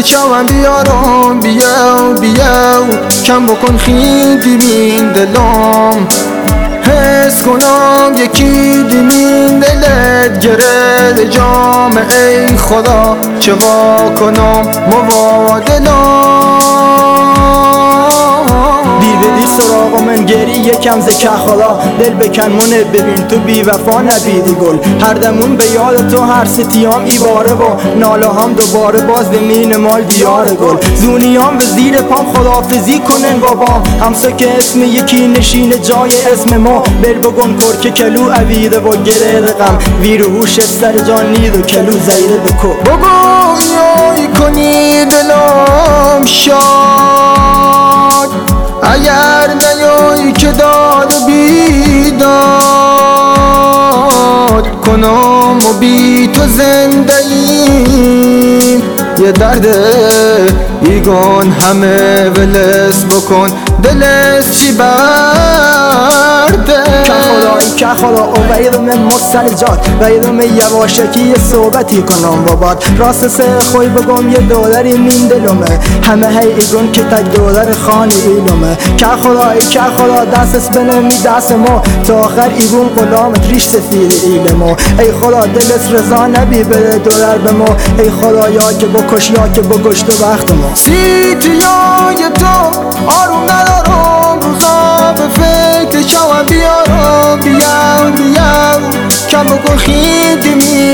فکر چاوم بیارم بیاو کم بکن خیلی بین دلم حس کنم یکی دیمین دلت گره جام ای خدا چقا کنم موادلم دیر بدی سراغ من گری یکم زکه خدا دل بکن منه ببین تو بی وفا نبیدی گل هر دمون به یاد تو هر ستیام ایباره با ناله هم دوباره باز بمین مال دیار گل زونیام به زیر پام خدافزی کنن بابام همسا که اسم یکی نشین جای اسم ما بر بگن کرک کلو اویده و گره غم ویر هوش سر جان نید و کلو زیره بکو بابا یای کنی دلم شاد اگر نیایی که داد و بیداد کنم و بی تو زنده ایم یه درد بیگان همه ولس بکن دلس چی برده که خدا او ویدم مسلجات ویدم یواشکی صحبتی کنم بابات راست سه خوی بگم یه دولاری مین دلمه همه هی ایگون که تک دولار خانی ایلمه که خدا دست اسپنه می دست ما تا آخر ایگون غلامت ریش سفید ایلمو ای خدا دلت رضا نبی بده دولار به ما ای خدا یا که بکش یا که بکش تو وقت ما سیتیای تو آروم ندارم روزا به فکر چاوم بیارم بیاو کم بکن خیلی